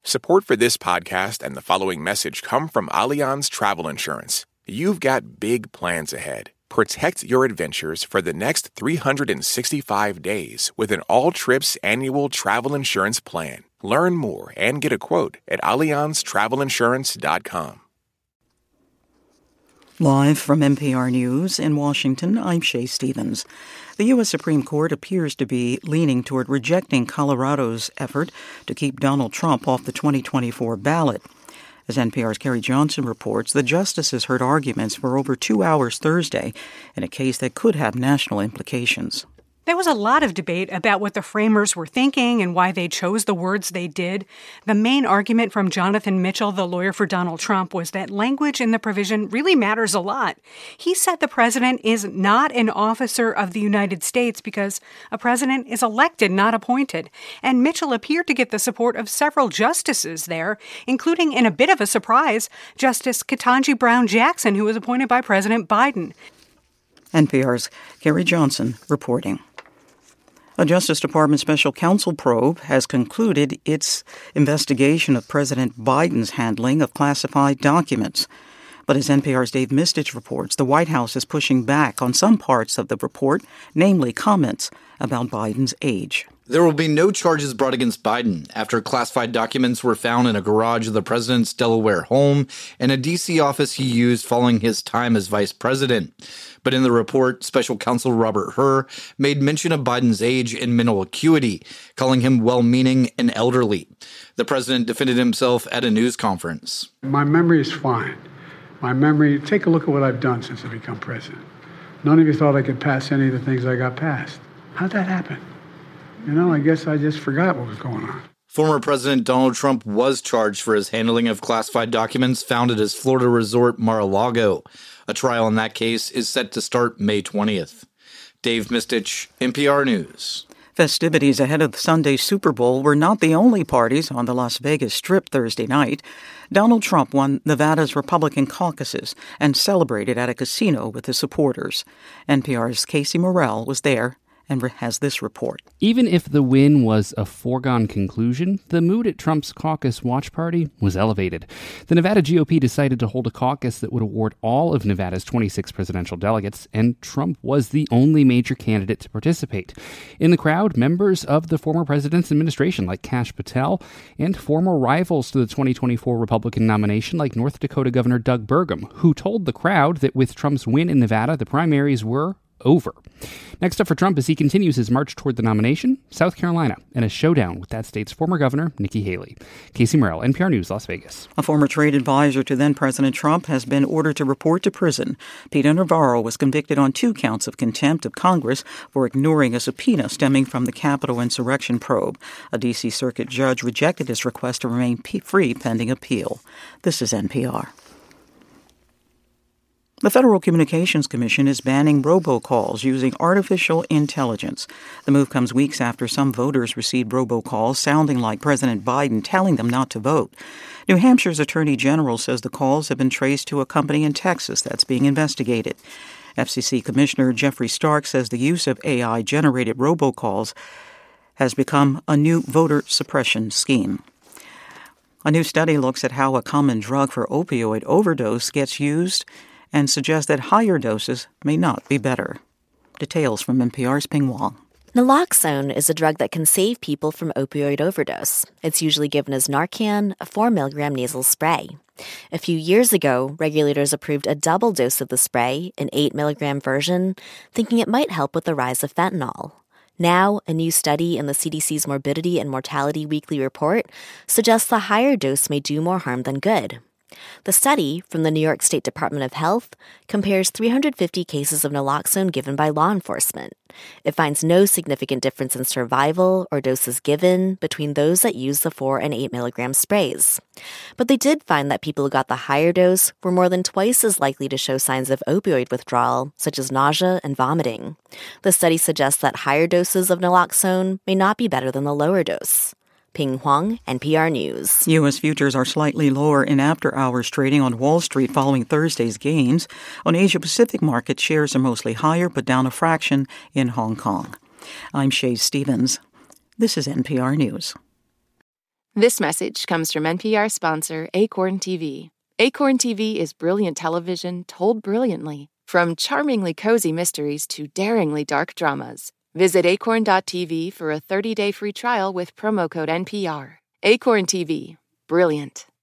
Support for this podcast and the following message come from Allianz Travel Insurance. You've got big plans ahead. Protect your adventures for the next 365 days with an all-trips annual travel insurance plan. Learn more and get a quote at AllianzTravelInsurance.com. Live from NPR News in Washington, I'm Shay Stevens. The U.S. Supreme Court appears to be leaning toward rejecting Colorado's effort to keep Donald Trump off the 2024 ballot. As NPR's Carrie Johnson reports, the justices heard arguments for over 2 hours Thursday in a case that could have national implications. There was a lot of debate about what the framers were thinking and why they chose the words they did. The main argument from Jonathan Mitchell, the lawyer for Donald Trump, was that language in the provision really matters a lot. He said the president is not an officer of the United States because a president is elected, not appointed. And Mitchell appeared to get the support of several justices there, including, in a bit of a surprise, Justice Ketanji Brown Jackson, who was appointed by President Biden. NPR's Carrie Johnson reporting. A Justice Department special counsel probe has concluded its investigation of President Biden's handling of classified documents. But as NPR's Dave Mistich reports, the White House is pushing back on some parts of the report, namely comments about Biden's age. There will be no charges brought against Biden after classified documents were found in a garage of the president's Delaware home and a D.C. office he used following his time as vice president. But in the report, special counsel Robert Hur made mention of Biden's age and mental acuity, calling him well-meaning and elderly. The president defended himself at a news conference. My memory is fine. Take a look at what I've done since I become president. None of you thought I could pass any of the things I got passed. How'd that happen? I guess I just forgot what was going on. Former President Donald Trump was charged for his handling of classified documents found at his Florida resort Mar-a-Lago. A trial in that case is set to start May 20th. Dave Mistich, NPR News. Festivities ahead of the Sunday Super Bowl were not the only parties on the Las Vegas Strip Thursday night. Donald Trump won Nevada's Republican caucuses and celebrated at a casino with his supporters. NPR's Casey Morell was there and has this report. Even if the win was a foregone conclusion, the mood at Trump's caucus watch party was elevated. The Nevada GOP decided to hold a caucus that would award all of Nevada's 26 presidential delegates, and Trump was the only major candidate to participate. In the crowd, members of the former president's administration like Kash Patel and former rivals to the 2024 Republican nomination like North Dakota Governor Doug Burgum, who told the crowd that with Trump's win in Nevada, the primaries were over. Next up for Trump as he continues his march toward the nomination, South Carolina, and a showdown with that state's former governor, Nikki Haley. Casey Morell, NPR News, Las Vegas. A former trade advisor to then-President Trump has been ordered to report to prison. Peter Navarro was convicted on 2 counts of contempt of Congress for ignoring a subpoena stemming from the Capitol insurrection probe. A D.C. Circuit judge rejected his request to remain free pending appeal. This is NPR. The Federal Communications Commission is banning robocalls using artificial intelligence. The move comes weeks after some voters received robocalls sounding like President Biden telling them not to vote. New Hampshire's Attorney General says the calls have been traced to a company in Texas that's being investigated. FCC Commissioner Jeffrey Stark says the use of AI-generated robocalls has become a new voter suppression scheme. A new study looks at how a common drug for opioid overdose gets used and suggests that higher doses may not be better. Details from NPR's Ping Wong. Naloxone is a drug that can save people from opioid overdose. It's usually given as Narcan, a 4 milligram nasal spray. A few years ago, regulators approved a double dose of the spray, an 8 milligram version, thinking it might help with the rise of fentanyl. Now, a new study in the CDC's Morbidity and Mortality Weekly Report suggests the higher dose may do more harm than good. The study, from the New York State Department of Health, compares 350 cases of naloxone given by law enforcement. It finds no significant difference in survival or doses given between those that use the 4 and 8 milligram sprays. But they did find that people who got the higher dose were more than twice as likely to show signs of opioid withdrawal, such as nausea and vomiting. The study suggests that higher doses of naloxone may not be better than the lower dose. Ping Huang, NPR News. U.S. futures are slightly lower in after-hours trading on Wall Street following Thursday's gains. On Asia-Pacific markets, shares are mostly higher but down a fraction in Hong Kong. I'm Shay Stevens. This is NPR News. This message comes from NPR sponsor Acorn TV. Acorn TV is brilliant television told brilliantly, from charmingly cozy mysteries to daringly dark dramas. Visit acorn.tv for a 30-day free trial with promo code NPR. Acorn TV. Brilliant.